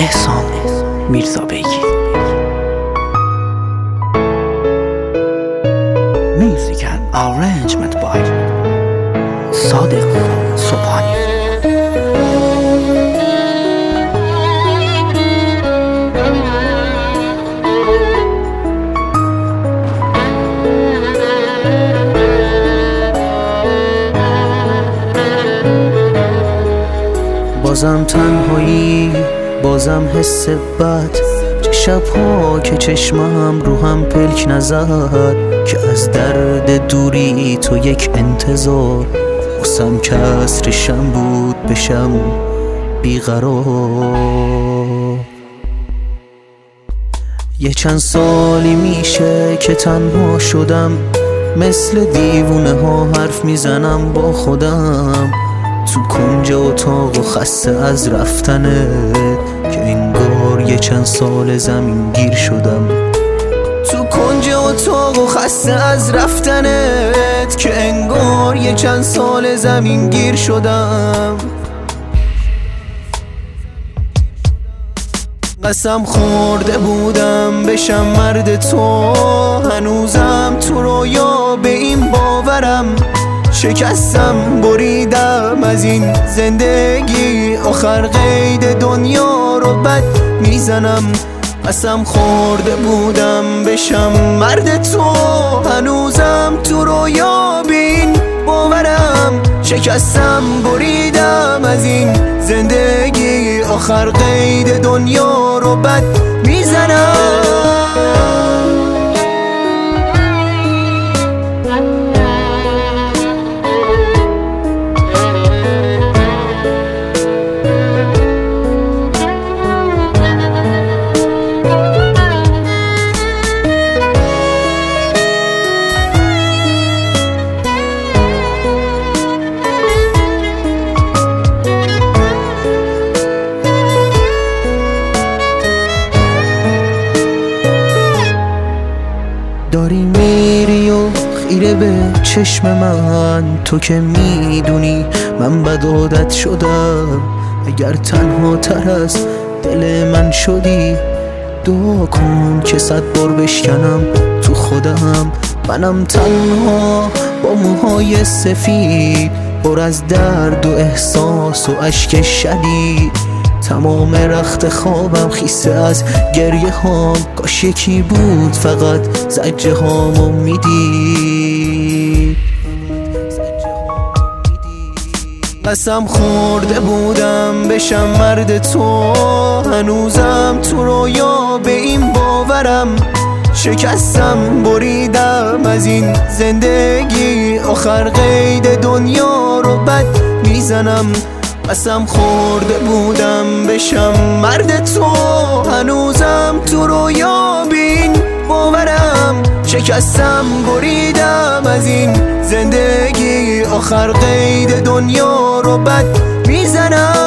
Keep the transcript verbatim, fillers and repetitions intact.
احسان میرزابیگی. Music and arrangement by صادق صبحانی. بازم تنهایی، بازم حس بد، چه شبها که چشمم رو هم پلک نزد، که از درد دوری تو یک انتظار واسم کسرشم بود بشم بیقرار. یه چند سالی میشه که تنها شدم، مثل دیوونه ها حرف میزنم با خودم، تو کنج اتاق و خسته از رفتنت، که انگار یه چند سال زمین گیر شدم. تو کنج اتاق و خسته از رفتنت، که انگار یه چند سال زمین گیر شدم. قسم خورده بودم بشم مرد تو، هنوزم تو رویا به این باورم، شکستم بریدم از این زندگی، آخر قید دنیا رو بد میزنم. قسم خورده بودم بشم مرد تو، هنوزم تو رویا به این باورم، شکستم بریدم از این زندگی، آخر قید دنیا رو بد میزنم. داری میری و خیره به چشم من، تو که میدونی من بد عادت شدم. اگر تنها تر از دل من شدی، دعا کن که صد بار بشکنم تو خودم. منم تنها با موهای سفید، پر از درد و احساس و اشک شدید، تمام رخت خوابم خیسه از گریه هام، کاش یکی بود فقط زجه هامو میدید. قسم خورده بودم بشم مرد تو، هنوزم تو رویا به این باورم، شکستم بریدم از این زندگی، آخر قید دنیا رو بد میزنم. قسم خورده بودم بشم مرد تو، هنوزم تو رویا به این باورم، شکستم بریدم از این زندگی، آخر قید دنیا رو بد میزنم.